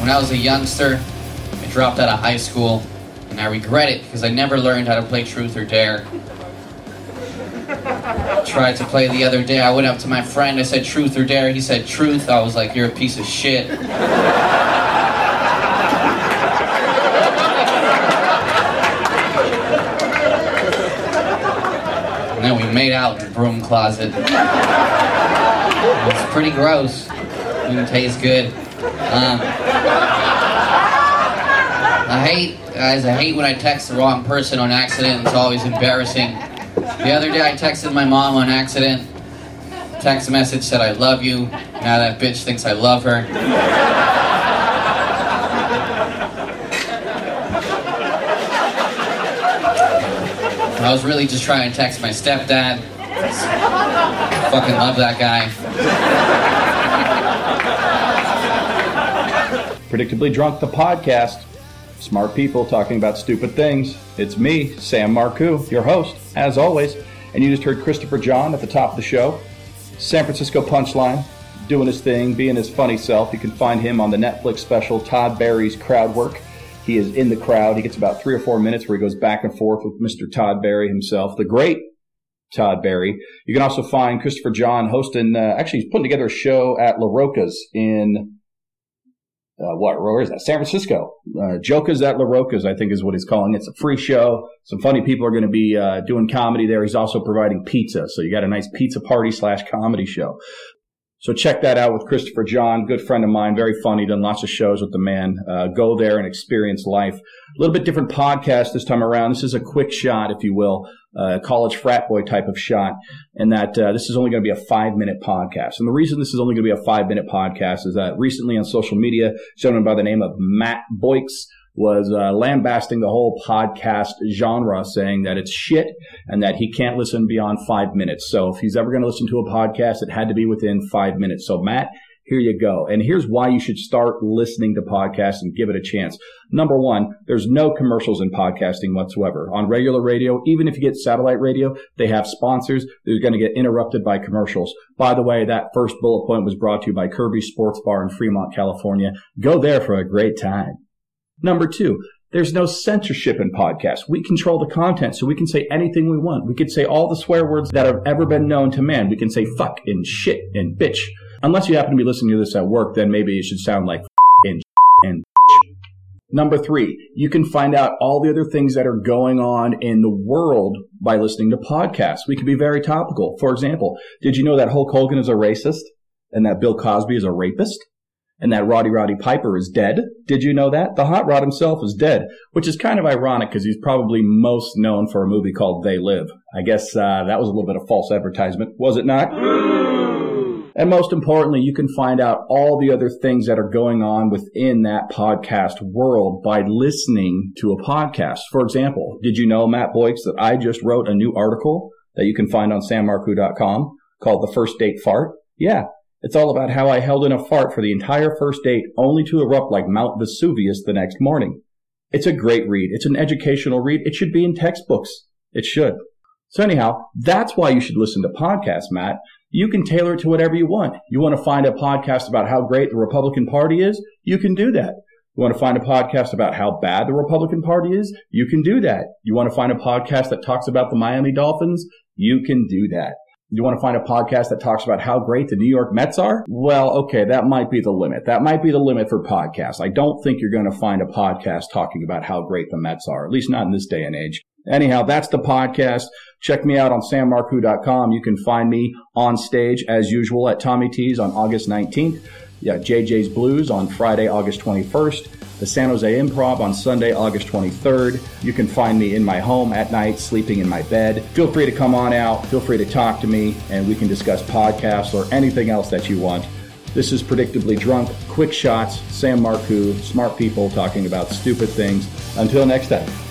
When I was a youngster, I dropped out of high school, and I regret it because I never learned how to play Truth or Dare. I tried to play the other day. I went up to my friend, I said Truth or Dare. He said Truth. I was like, you're a piece of shit. And then we made out in the broom closet. It was pretty gross. Didn't taste good. I hate when I text the wrong person on accident. It's always embarrassing. The other day I texted my mom on accident. Text message said, I love you. Now that bitch thinks I love her. I was really just trying to text my stepdad. Fucking love that guy. Predictably Drunk, the podcast. Smart people talking about stupid things. It's me, Sam Marcoux, your host, as always. And you just heard Christopher John at the top of the show. San Francisco Punchline, doing his thing, being his funny self. You can find him on the Netflix special, Todd Barry's Crowd Work. He is in the crowd. He gets about 3 or 4 minutes where he goes back and forth with Mr. Todd Barry himself, the great Todd Barry. You can also find Christopher John hosting, he's putting together a show at La Roca's in, where is that? San Francisco. Jokas at La Roca's, I think is what he's calling it. It's a free show. Some funny people are going to be doing comedy there. He's also providing pizza. So you got a nice pizza party / comedy show. So check that out with Christopher John, good friend of mine, very funny, done lots of shows with the man. Go there and experience life. A little bit different podcast this time around. This is a quick shot, if you will, college frat boy type of shot, and that this is only going to be a 5-minute podcast. And the reason this is only going to be a 5-minute podcast is that recently on social media, a gentleman by the name of Matt Boyks was lambasting the whole podcast genre, saying that it's shit and that he can't listen beyond 5 minutes. So if he's ever going to listen to a podcast, it had to be within 5 minutes. So Matt, here you go. And here's why you should start listening to podcasts and give it a chance. Number one, there's no commercials in podcasting whatsoever. On regular radio, even if you get satellite radio, they have sponsors. They're going to get interrupted by commercials. By the way, that first bullet point was brought to you by Kirby Sports Bar in Fremont, California. Go there for a great time. Number two, there's no censorship in podcasts. We control the content, so we can say anything we want. We can say all the swear words that have ever been known to man. We can say fuck and shit and bitch. Unless you happen to be listening to this at work, then maybe it should sound like and and bitch. Number three, you can find out all the other things that are going on in the world by listening to podcasts. We can be very topical. For example, did you know that Hulk Hogan is a racist and that Bill Cosby is a rapist? And that Roddy Piper is dead. Did you know that? The Hot Rod himself is dead, which is kind of ironic because he's probably most known for a movie called They Live. I guess that was a little bit of false advertisement, was it not? And most importantly, you can find out all the other things that are going on within that podcast world by listening to a podcast. For example, did you know, Matt Boyks, that I just wrote a new article that you can find on sammarcoux.com called The First Date Fart? Yeah. It's all about how I held in a fart for the entire first date only to erupt like Mount Vesuvius the next morning. It's a great read. It's an educational read. It should be in textbooks. It should. So anyhow, that's why you should listen to podcasts, Matt. You can tailor it to whatever you want. You want to find a podcast about how great the Republican Party is? You can do that. You want to find a podcast about how bad the Republican Party is? You can do that. You want to find a podcast that talks about the Miami Dolphins? You can do that. You want to find a podcast that talks about how great the New York Mets are? Well, okay, that might be the limit. That might be the limit for podcasts. I don't think you're going to find a podcast talking about how great the Mets are, at least not in this day and age. Anyhow, that's the podcast. Check me out on sammarcoux.com. You can find me on stage, as usual, at Tommy T's on August 19th. Yeah, JJ's Blues on Friday, August 21st. The San Jose Improv on Sunday, August 23rd. You can find me in my home at night, sleeping in my bed. Feel free to come on out. Feel free to talk to me, and we can discuss podcasts or anything else that you want. This is Predictably Drunk, quick shots, Sam Marcoux, smart people talking about stupid things. Until next time.